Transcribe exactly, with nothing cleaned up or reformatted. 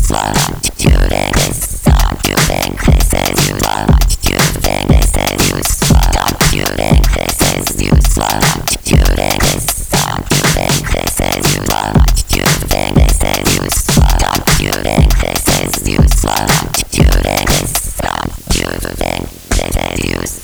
useless. You think this song, you think this is useless. You think this is useless. You think this is useless. You think this song, you think this is useless. You think this is useless. You think this is useless. You think this song, you think this is useless.